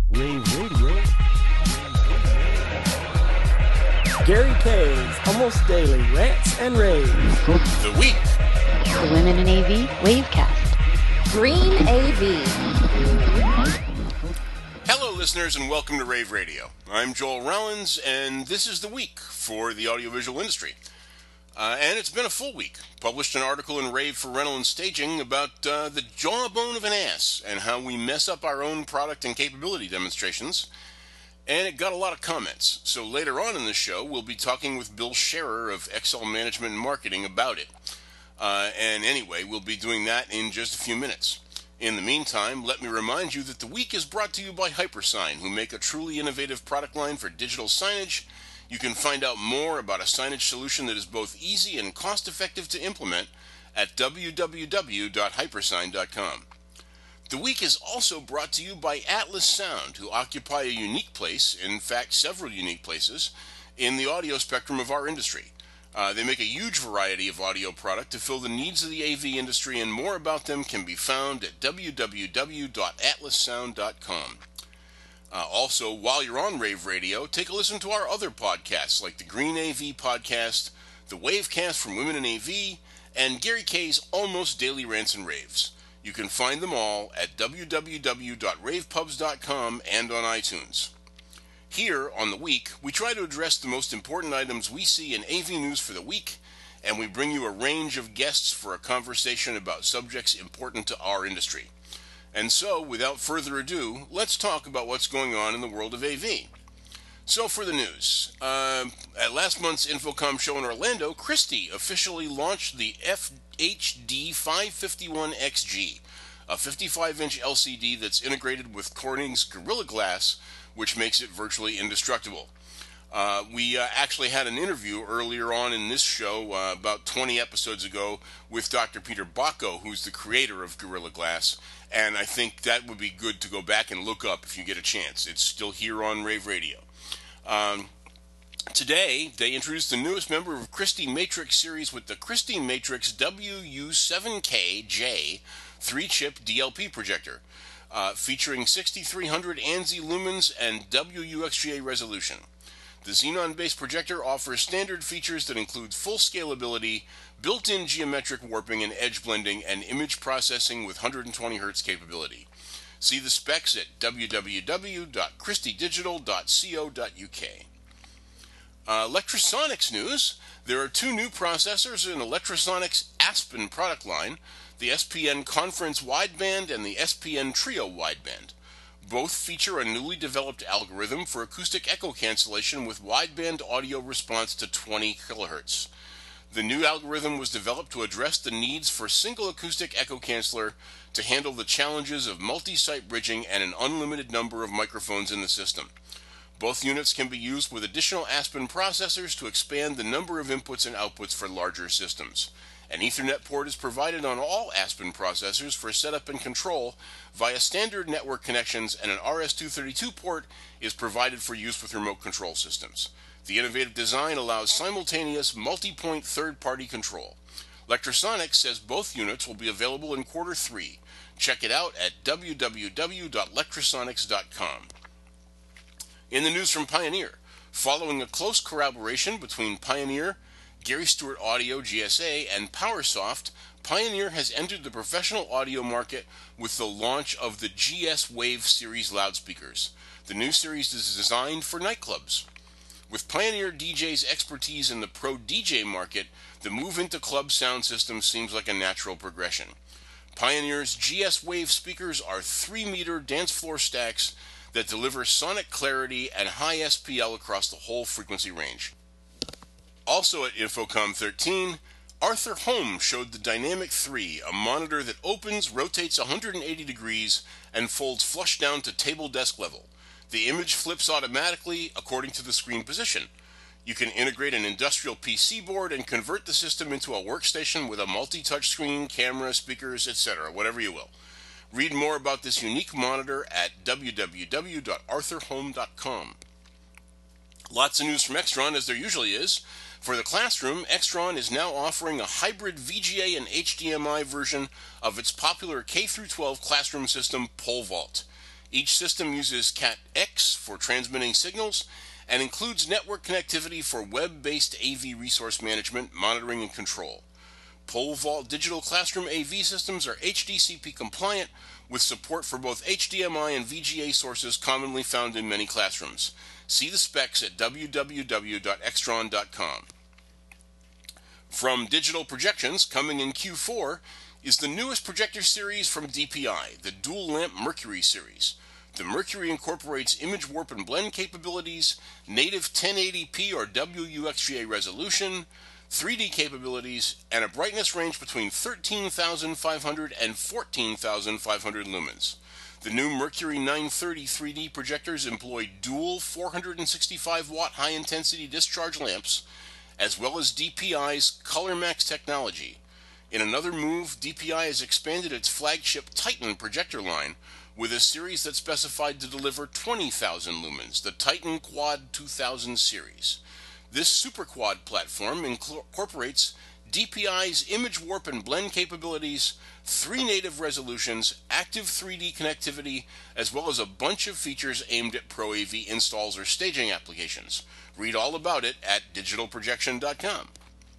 Rave Radio. Gary K's Almost Daily Rants and Raves. The Week. The Women in AV Wavecast. Green AV. Hello, listeners, and welcome to Rave Radio. I'm Joel Rollins, and this is The Week for the audiovisual industry. And it's been a full week. Published an article in Rave for Rental and Staging about the jawbone of an ass and how we mess up our own product and capability demonstrations. And it got a lot of comments. So later on in the show, we'll be talking with Bill Scherer of XL Management and Marketing about it. And anyway, we'll be doing that in just a few minutes. In the meantime, let me remind you that The Week is brought to you by HyperSign, who make a truly innovative product line for digital signage. You can find out more about a signage solution that is both easy and cost-effective to implement at www.hypersign.com. The Week is also brought to you by Atlas Sound, who occupy a unique place, in fact several unique places, in the audio spectrum of our industry. They make a huge variety of audio product to fill the needs of the AV industry, and more about them can be found at www.atlassound.com. Also, while you're on Rave Radio, take a listen to our other podcasts like the Green AV Podcast, the Wavecast from Women in AV, and Gary K's Almost Daily Rants and Raves. You can find them all at www.ravepubs.com and on iTunes. Here, on The Week, we try to address the most important items we see in AV news for the week, and we bring you a range of guests for a conversation about subjects important to our industry. And so, without further ado, let's talk about what's going on in the world of AV. So for the news, at last month's InfoComm show in Orlando, Christie officially launched the FHD 551XG, a 55-inch LCD that's integrated with Corning's Gorilla Glass, which makes it virtually indestructible. We actually had an interview earlier on in this show, about 20 episodes ago, with Dr. Peter Bacco, who's the creator of Gorilla Glass, and I think that would be good to go back and look up if you get a chance. It's still here on Rave Radio. Today, they introduced the newest member of Christie Matrix series with the Christie Matrix WU7KJ 3-chip DLP projector, featuring 6300 ANSI lumens and WUXGA resolution. The Xenon-based projector offers standard features that include full scalability, built-in geometric warping and edge blending, and image processing with 120 Hz capability. See the specs at www.christiedigital.co.uk. Electrosonics news. There are two new processors in Electrosonics Aspen product line, the SPN Conference Wideband and the SPN Trio Wideband. Both feature a newly developed algorithm for acoustic echo cancellation with wideband audio response to 20 kHz. The new algorithm was developed to address the needs for single acoustic echo canceller to handle the challenges of multi-site bridging and an unlimited number of microphones in the system. Both units can be used with additional Aspen processors to expand the number of inputs and outputs for larger systems. An Ethernet port is provided on all Aspen processors for setup and control via standard network connections, and an RS-232 port is provided for use with remote control systems. The innovative design allows simultaneous multi-point third-party control. Electrosonics says both units will be available in Q3. Check it out at www.electrosonics.com. In the news from Pioneer, following a close collaboration between Pioneer, Gary Stewart Audio GSA, and PowerSoft, Pioneer has entered the professional audio market with the launch of the GS Wave series loudspeakers. The new series is designed for nightclubs. With Pioneer DJ's expertise in the pro DJ market, the move into club sound systems seems like a natural progression. Pioneer's GS Wave speakers are 3-meter dance floor stacks that deliver sonic clarity and high SPL across the whole frequency range. Also at InfoComm 13, Arthur Holm showed the Dynamic 3, a monitor that opens, rotates 180 degrees, and folds flush down to table desk level. The image flips automatically according to the screen position. You can integrate an industrial PC board and convert the system into a workstation with a multi-touch screen, camera, speakers, etc., whatever you will. Read more about this unique monitor at www.arthurholm.com. Lots of news from Extron, as there usually is. For the classroom, Extron is now offering a hybrid VGA and HDMI version of its popular K-12 classroom system, PoleVault. Each system uses Cat-X for transmitting signals and includes network connectivity for web-based AV resource management, monitoring, and control. Pole Vault digital classroom AV systems are HDCP compliant with support for both HDMI and VGA sources commonly found in many classrooms. See the specs at www.extron.com. From Digital Projections, coming in Q4, is the newest projector series from DPI, the Dual Lamp Mercury series. The Mercury incorporates image warp and blend capabilities, native 1080p or WUXGA resolution, 3D capabilities, and a brightness range between 13,500 and 14,500 lumens. The new Mercury 930 3D projectors employ dual 465-watt high-intensity discharge lamps, as well as DPI's ColorMax technology. In another move, DPI has expanded its flagship Titan projector line with a series that's specified to deliver 20,000 lumens, the Titan Quad 2000 series. This Super Quad platform incorporates DPI's image warp and blend capabilities, 3 native resolutions, active 3D connectivity, as well as a bunch of features aimed at Pro AV installs or staging applications. Read all about it at digitalprojection.com.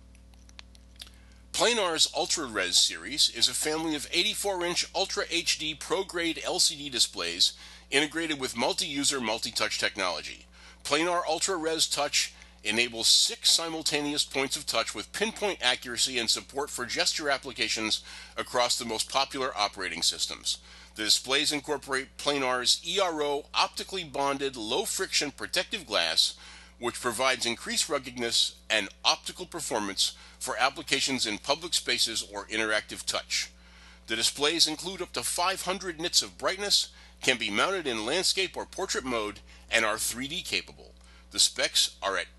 Planar's UltraRes series is a family of 84-inch Ultra HD Pro-grade LCD displays integrated with multi-user, multi-touch technology. Planar UltraRes Touch enables 6 simultaneous points of touch with pinpoint accuracy and support for gesture applications across the most popular operating systems. The displays incorporate Planar's ERO optically bonded low-friction protective glass, which provides increased ruggedness and optical performance for applications in public spaces or interactive touch. The displays include up to 500 nits of brightness, can be mounted in landscape or portrait mode, and are 3D capable. The specs are at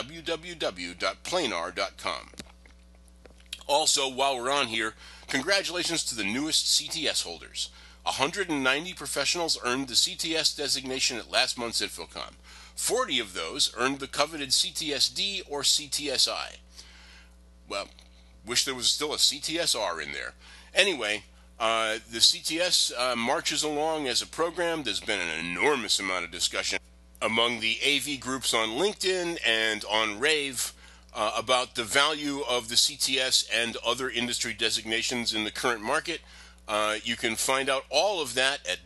www.planar.com. Also, while we're on here, congratulations to the newest CTS holders. 190 professionals earned the CTS designation at last month's InfoComm. 40 of those earned the coveted CTSD or CTSI. Well, wish there was still a CTSR in there. Anyway, the CTS marches along as a program. There's been an enormous amount of discussion among the AV groups on LinkedIn and on Rave about the value of the CTS and other industry designations in the current market. You can find out all of that at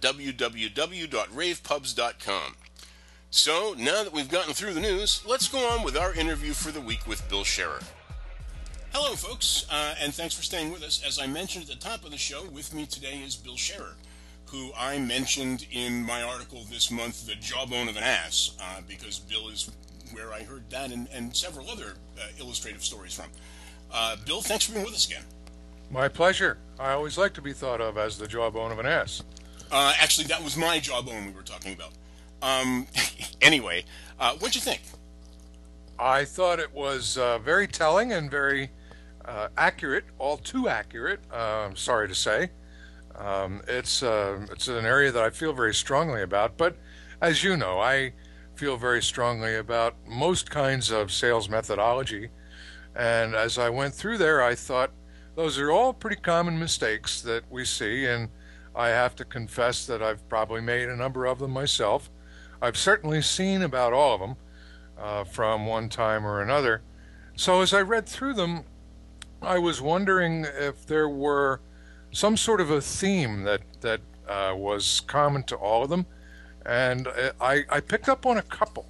www.ravepubs.com. So, now that we've gotten through the news, let's go on with our interview for the week with Bill Scherer. Hello, folks, and thanks for staying with us. As I mentioned at the top of the show, with me today is Bill Scherer, who I mentioned in my article this month, The Jawbone of an Ass, because Bill is where I heard that and several other illustrative stories from. Bill, thanks for being with us again. My pleasure. I always like to be thought of as the jawbone of an ass. Actually, that was my jawbone we were talking about. Anyway, what'd you think? I thought it was very telling and very accurate, all too accurate, I'm sorry to say. It's an area that I feel very strongly about, but as you know, I feel very strongly about most kinds of sales methodology, and as I went through there, I thought those are all pretty common mistakes that we see, and I have to confess that I've probably made a number of them myself. I've certainly seen about all of them from one time or another. So as I read through them, I was wondering if there were some sort of a theme that was common to all of them, and I picked up on a couple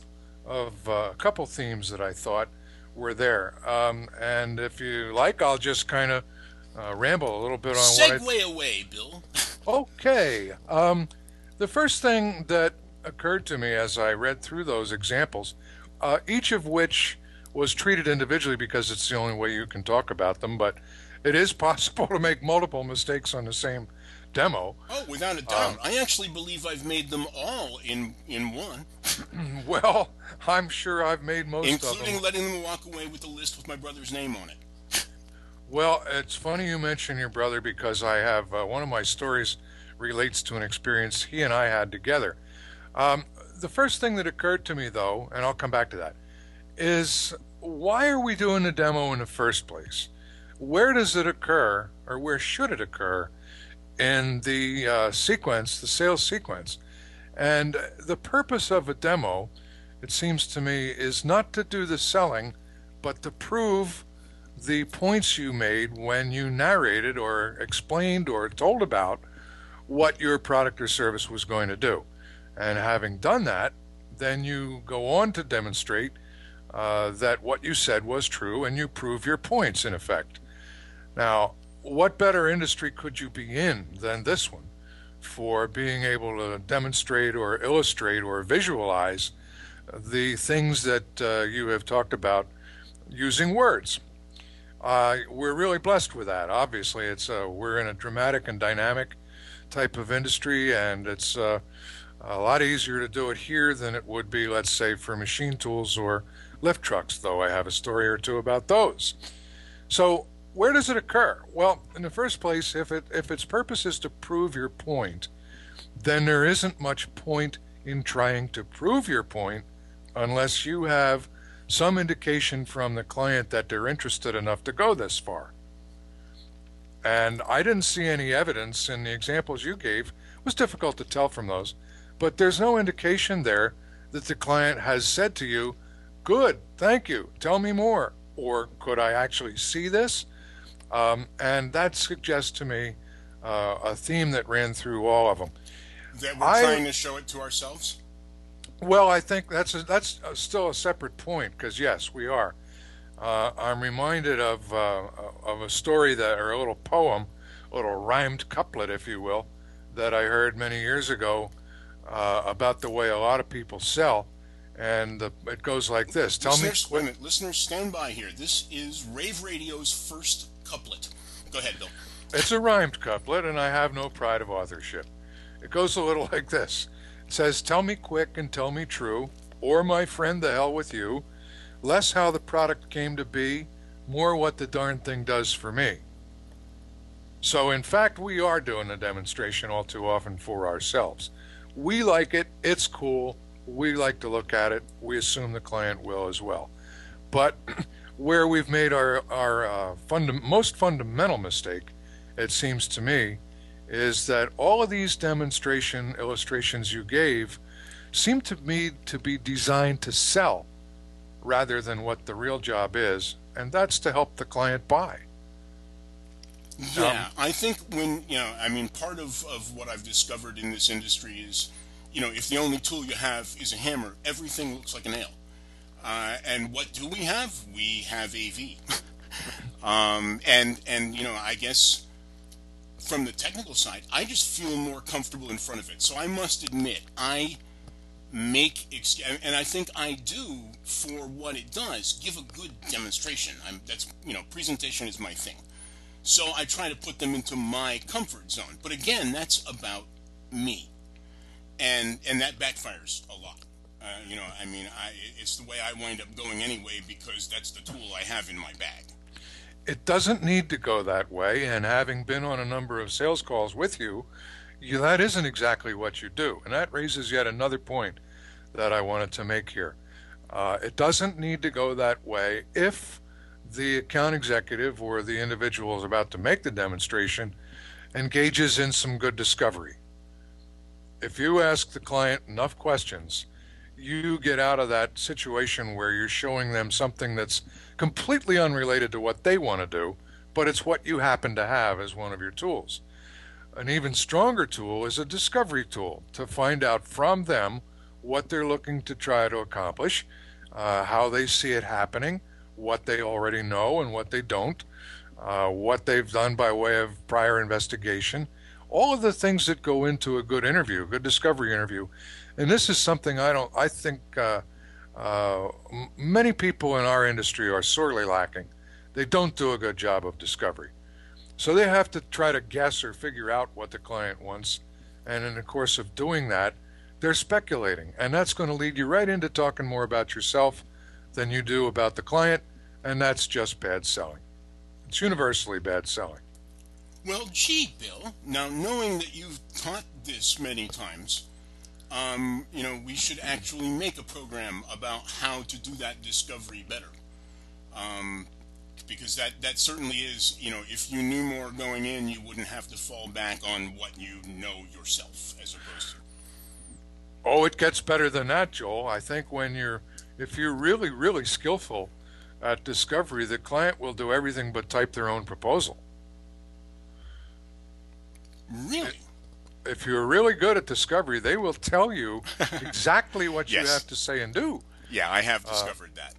themes that I thought were there. And if you like, I'll just kind of ramble a little bit on Segue away, Bill. Okay. The first thing that occurred to me as I read through those examples, each of which was treated individually because it's the only way you can talk about them, but it is possible to make multiple mistakes on the same demo. Oh, without a doubt. I actually believe I've made them all in one. Well, I'm sure I've made most of them. Including letting them walk away with the list with my brother's name on it. Well, it's funny you mention your brother because I have one of my stories relates to an experience he and I had together. The first thing that occurred to me, though, and I'll come back to that, is why are we doing the demo in the first place? Where does it occur, or where should it occur in the sequence, the sales sequence? And the purpose of a demo, it seems to me, is not to do the selling, but to prove the points you made when you narrated or explained or told about what your product or service was going to do. And having done that, then you go on to demonstrate that what you said was true, and you prove your points in effect. Now, what better industry could you be in than this one for being able to demonstrate or illustrate or visualize the things that you have talked about using words? We're really blessed with that. Obviously, we're in a dramatic and dynamic type of industry, and it's a lot easier to do it here than it would be, let's say, for machine tools or lift trucks, though I have a story or two about those. So where does it occur? Well, in the first place, if its purpose is to prove your point, then there isn't much point in trying to prove your point unless you have some indication from the client that they're interested enough to go this far. And I didn't see any evidence in the examples you gave. It was difficult to tell from those, but there's no indication there that the client has said to you, "Good, thank you, tell me more," or "Could I actually see this?" And that suggests to me a theme that ran through all of them. That we're trying to show it to ourselves? Well, I think that's still a separate point, because yes, we are. I'm reminded of a story or a little poem, a little rhymed couplet, if you will, that I heard many years ago about the way a lot of people sell, and it goes like this. Wait a minute, listeners, stand by here. This is Rave Radio's first couplet. Go ahead, Bill. It's a rhymed couplet, and I have no pride of authorship. It goes a little like this. It says, "Tell me quick and tell me true, or my friend, the hell with you. Less how the product came to be, more what the darn thing does for me." So in fact, we are doing a demonstration all too often for ourselves. We like it, it's cool, we like to look at it, we assume the client will as well. But where we've made our most fundamental mistake, it seems to me, is that all of these demonstration illustrations you gave seem to me to be designed to sell rather than what the real job is, and that's to help the client buy. Yeah, I think part of what I've discovered in this industry is, if the only tool you have is a hammer, everything looks like a nail. And what do we have? We have AV. I guess from the technical side, I just feel more comfortable in front of it. So I must admit, I think I do, for what it does, give a good demonstration. Presentation is my thing. So I try to put them into my comfort zone. But again, that's about me. And that backfires a lot. It's the way I wind up going anyway, because that's the tool I have in my bag. It doesn't need to go that way, and having been on a number of sales calls with you, that isn't exactly what you do. And that raises yet another point that I wanted to make here. It doesn't need to go that way if the account executive or the individual is about to make the demonstration engages in some good discovery. If you ask the client enough questions, you get out of that situation where you're showing them something that's completely unrelated to what they want to do, but it's what you happen to have as one of your tools. An even stronger tool is a discovery tool to find out from them what they're looking to try to accomplish, how they see it happening, what they already know and what they don't, what they've done by way of prior investigation, all of the things that go into a good interview, a good discovery interview. And this is something I think many people in our industry are sorely lacking. They don't do a good job of discovery. So they have to try to guess or figure out what the client wants. And in the course of doing that, they're speculating. And that's going to lead you right into talking more about yourself than you do about the client. And that's just bad selling. It's universally bad selling. Well, gee, Bill, now knowing that you've taught this many times, we should actually make a program about how to do that discovery better. Because that certainly is, if you knew more going in, you wouldn't have to fall back on what you know yourself, as opposed to. Oh, it gets better than that, Joel. I think if you're really, really skillful at discovery, the client will do everything but type their own proposal. Really? If you're really good at discovery, they will tell you exactly what you Yes. have to say and do. Yeah, I have discovered that.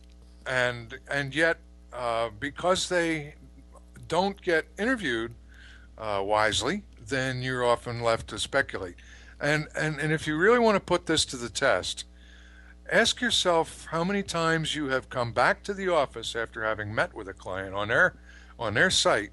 And yet, because they don't get interviewed wisely, then you're often left to speculate. And if you really want to put this to the test, ask yourself how many times you have come back to the office after having met with a client on their site,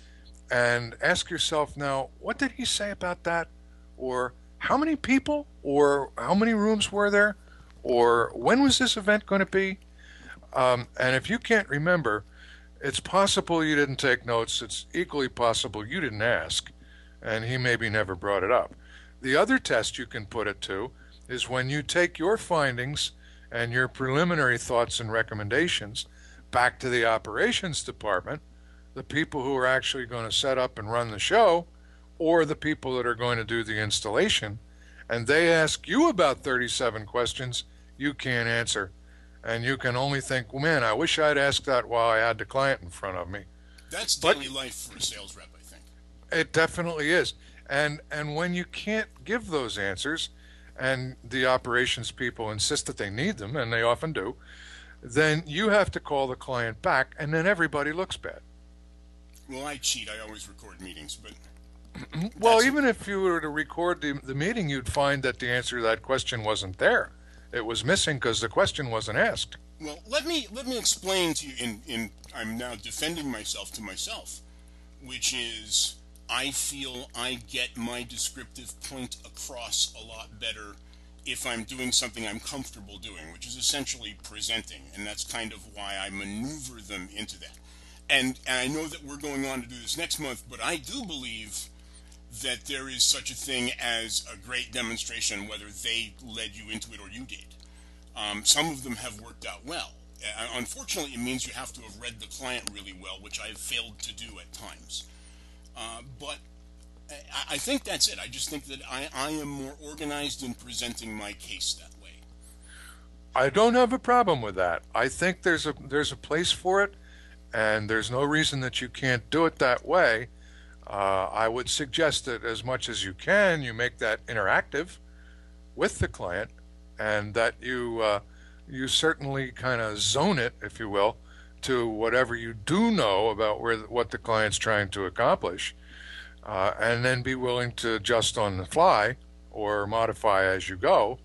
and ask yourself now, what did he say about that? Or how many people? Or how many rooms were there? Or when was this event going to be? And if you can't remember, it's possible you didn't take notes. It's equally possible you didn't ask, and he maybe never brought it up. The other test you can put it to is when you take your findings and your preliminary thoughts and recommendations back to the operations department, the people who are actually going to set up and run the show, or the people that are going to do the installation, and they ask you about 37 questions you can't answer. And you can only think, well, man, I wish I'd asked that while I had the client in front of me. That's daily life for a sales rep, I think. It definitely is. And when you can't give those answers, and the operations people insist that they need them, and they often do, then you have to call the client back, and then everybody looks bad. Well, I cheat. I always record meetings, but... Well, even if you were to record the meeting, you'd find that the answer to that question wasn't there. It was missing because the question wasn't asked. Well, let me explain to you, I'm now defending myself to myself, which is I feel I get my descriptive point across a lot better if I'm doing something I'm comfortable doing, which is essentially presenting, and that's kind of why I maneuver them into that. And I know that we're going on to do this next month, but I do believe that there is such a thing as a great demonstration, whether they led you into it or you did. Some of them have worked out well. Unfortunately, it means you have to have read the client really well, which I've failed to do at times. But I think that's it. I just think that I am more organized in presenting my case that way. I don't have a problem with that. I think there's a place for it, and there's no reason that you can't do it that way. I would suggest that as much as you can, you make that interactive with the client, and that you certainly kind of zone it, if you will, to whatever you do know about what the client's trying to accomplish, and then be willing to adjust on the fly or modify as you go.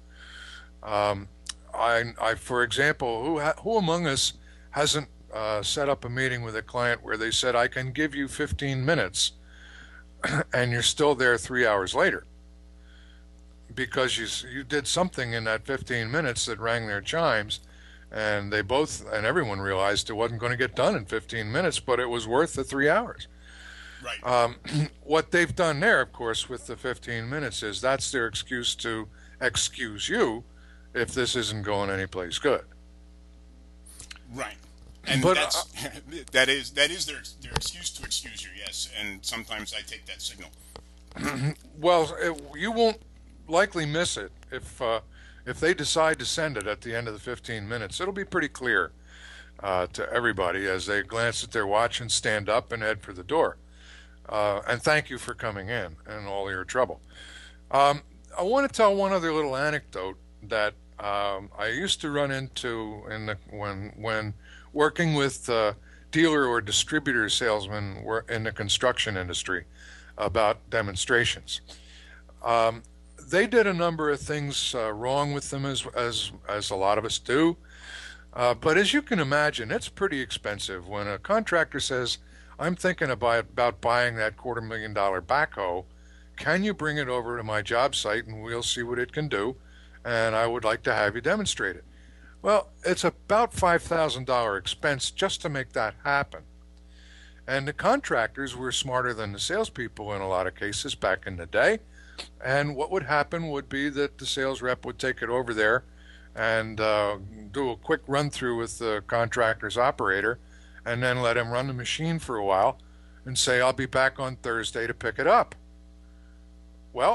For example, who among us hasn't set up a meeting with a client where they said, I can give you 15 minutes, and you're still there 3 hours later because you did something in that 15 minutes that rang their chimes, and everyone realized it wasn't going to get done in 15 minutes, but it was worth the 3 hours. Right. What they've done there, of course, with the 15 minutes is that's their excuse to excuse you if this isn't going anyplace good. Right. And But, that is their excuse to excuse you, yes. And sometimes I take that signal. Well, you won't likely miss it if they decide to send it at the end of the 15 minutes. It'll be pretty clear to everybody as they glance at their watch and stand up and head for the door. And thank you for coming in and all your trouble. I want to tell one other little anecdote that I used to run into when working with dealer or distributor salesmen in the construction industry about demonstrations. They did a number of things wrong with them, as a lot of us do. But as you can imagine, it's pretty expensive when a contractor says, I'm thinking about buying that $250,000 backhoe. Can you bring it over to my job site and we'll see what it can do? And I would like to have you demonstrate it. Well, it's about $5,000 expense just to make that happen. And the contractors were smarter than the salespeople in a lot of cases back in the day. And what would happen would be that the sales rep would take it over there and do a quick run through with the contractor's operator, and then let him run the machine for a while and say, I'll be back on Thursday to pick it up. Well,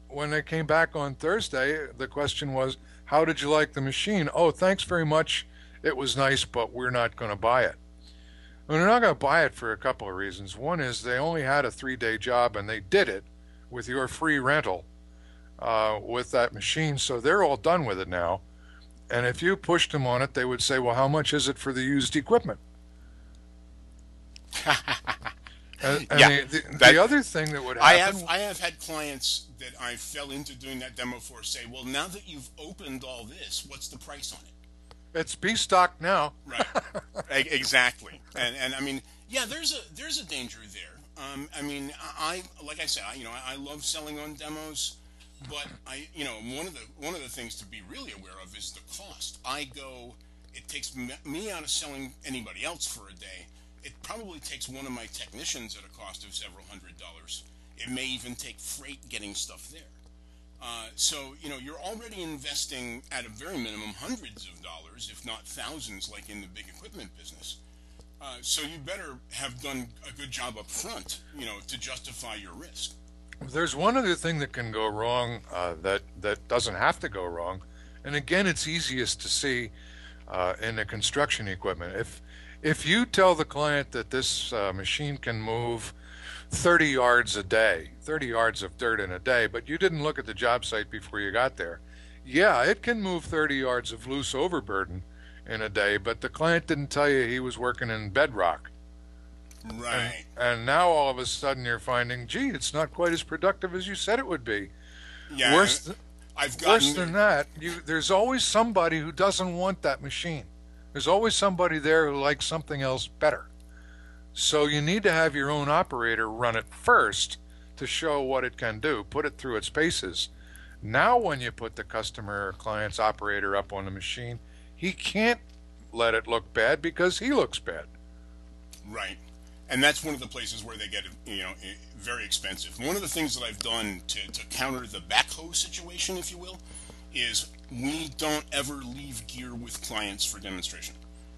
when they came back on Thursday, the question was, how did you like the machine? Oh, thanks very much. It was nice, but we're not going to buy it. And they're not going to buy it for a couple of reasons. One is they only had a 3-day job, and they did it with your free rental with that machine, so they're all done with it now. And if you pushed them on it, they would say, well, how much is it for the used equipment? And Yeah, the other thing that would happen... I have had clients that I fell into doing that demo for say, well, now that you've opened all this, what's the price on it? It's B-stock now. Right. Exactly. And I mean, yeah, there's a danger there. I mean, like I said, I love selling on demos, but one of the things to be really aware of is the cost. It takes me out of selling anybody else for a day. It probably takes one of my technicians at a cost of several $100s. It may even take freight getting stuff there. So you're already investing at a very minimum hundreds of dollars, if not thousands, like in the big equipment business. So you better have done a good job up front, to justify your risk. There's one other thing that can go wrong that doesn't have to go wrong, and again, it's easiest to see in the construction equipment. If you tell the client that this machine can move 30 yards a day, 30 yards of dirt in a day, but you didn't look at the job site before you got there, yeah, it can move 30 yards of loose overburden in a day, but the client didn't tell you he was working in bedrock. Right. And now all of a sudden you're finding, gee, it's not quite as productive as you said it would be. Yeah. Worse than that, there's always somebody who doesn't want that machine. There's always somebody there who likes something else better. So you need to have your own operator run it first to show what it can do, put it through its paces. Now when you put the customer or client's operator up on the machine, he can't let it look bad because he looks bad. Right. And that's one of the places where they get, very expensive. One of the things that I've done to counter the backhoe situation, if you will, is we don't ever leave gear with clients for demonstration.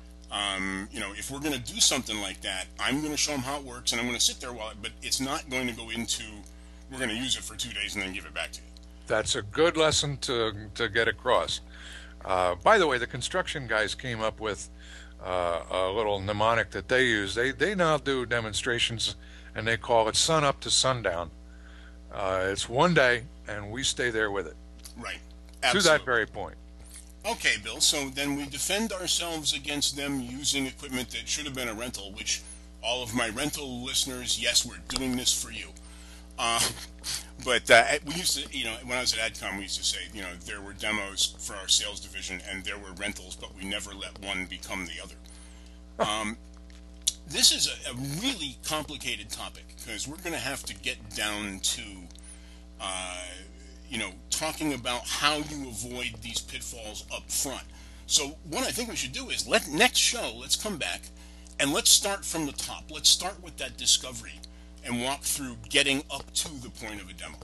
If we're going to do something like that, I'm going to show them how it works, and I'm going to sit there but it's not going to go into, we're going to use it for 2 days and then give it back to you. That's a good lesson to get across. By the way, the construction guys came up with a little mnemonic that they use. They now do demonstrations, and they call it sun up to sundown. It's 1 day, and we stay there with it. Right. Absolutely. To that very point. Okay, Bill, so then we defend ourselves against them using equipment that should have been a rental, which all of my rental listeners, yes, we're doing this for you. But we used to, when I was at AdCom, we used to say, there were demos for our sales division and there were rentals, but we never let one become the other. This is a really complicated topic because we're going to have to get down to talking about how you avoid these pitfalls up front. So what I think we should do is next show, let's come back and let's start from the top. Let's start with that discovery and walk through getting up to the point of a demo.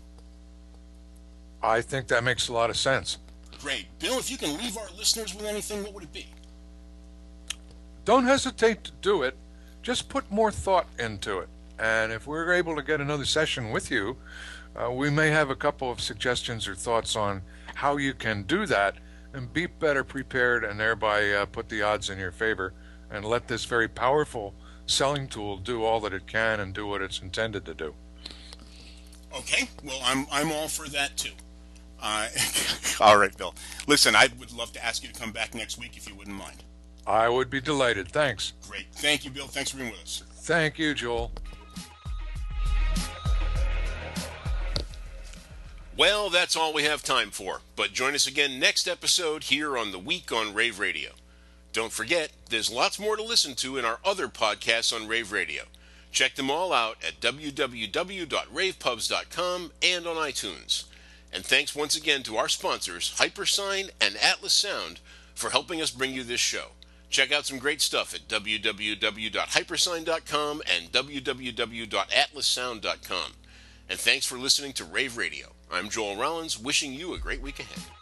I think that makes a lot of sense. Great. Bill, if you can leave our listeners with anything, what would it be? Don't hesitate to do it. Just put more thought into it. And if we're able to get another session with you, we may have a couple of suggestions or thoughts on how you can do that and be better prepared and thereby put the odds in your favor and let this very powerful selling tool do all that it can and do what it's intended to do. Okay, well, I'm all for that too. All right, Bill. Listen, I would love to ask you to come back next week if you wouldn't mind. I would be delighted. Thanks. Great. Thank you, Bill. Thanks for being with us. Thank you, Joel. Well, that's all we have time for, but join us again next episode here on The Week on Rave Radio. Don't forget, there's lots more to listen to in our other podcasts on Rave Radio. Check them all out at www.ravepubs.com and on iTunes. And thanks once again to our sponsors, Hypersign and Atlas Sound, for helping us bring you this show. Check out some great stuff at www.hypersign.com and www.atlassound.com. And thanks for listening to Rave Radio. I'm Joel Rollins, wishing you a great week ahead.